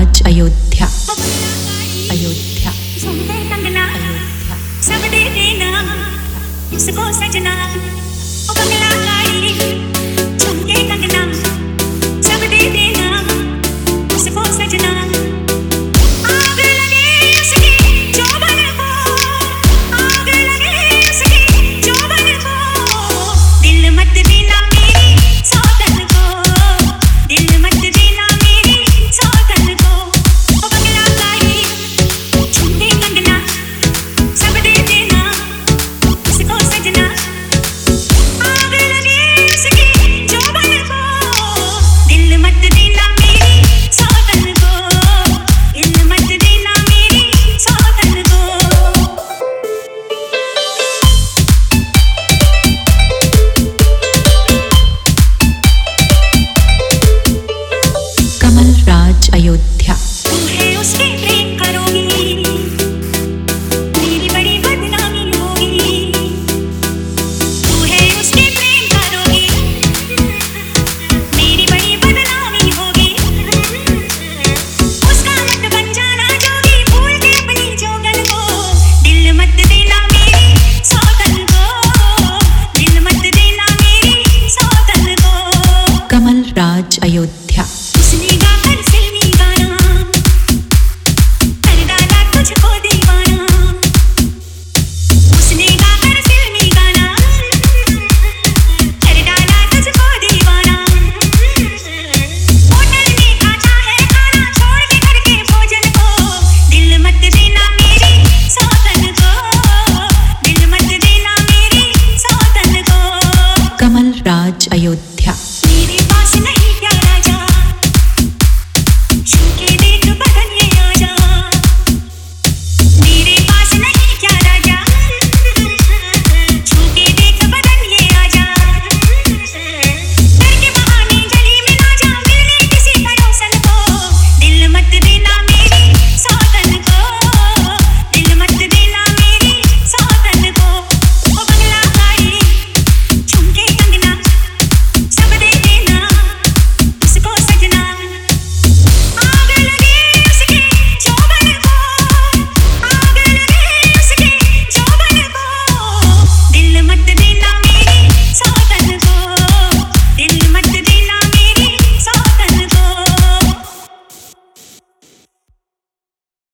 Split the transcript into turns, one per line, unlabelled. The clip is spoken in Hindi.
राज अयोध्या अयोध्या
कंगना
अयोध्या
सब दे देना इसको सजना ओ बंगला गाड़ी झुमके कंगना सब दे देना इसको सजना आग लगे उसकी जोबन को आग लगे उसकी जोबन को दिल मत देना मेरी सौतन को दिल मत देना मेरी सौतन को ओ बंगला गाड़ी झुमके कंगना सब दे देना इसको सजना आग लगे उसकी जोबन को दिल मत देना मेरी सौतन को दिल मत देना मेरी सौतन को
कमल राज अयोध्या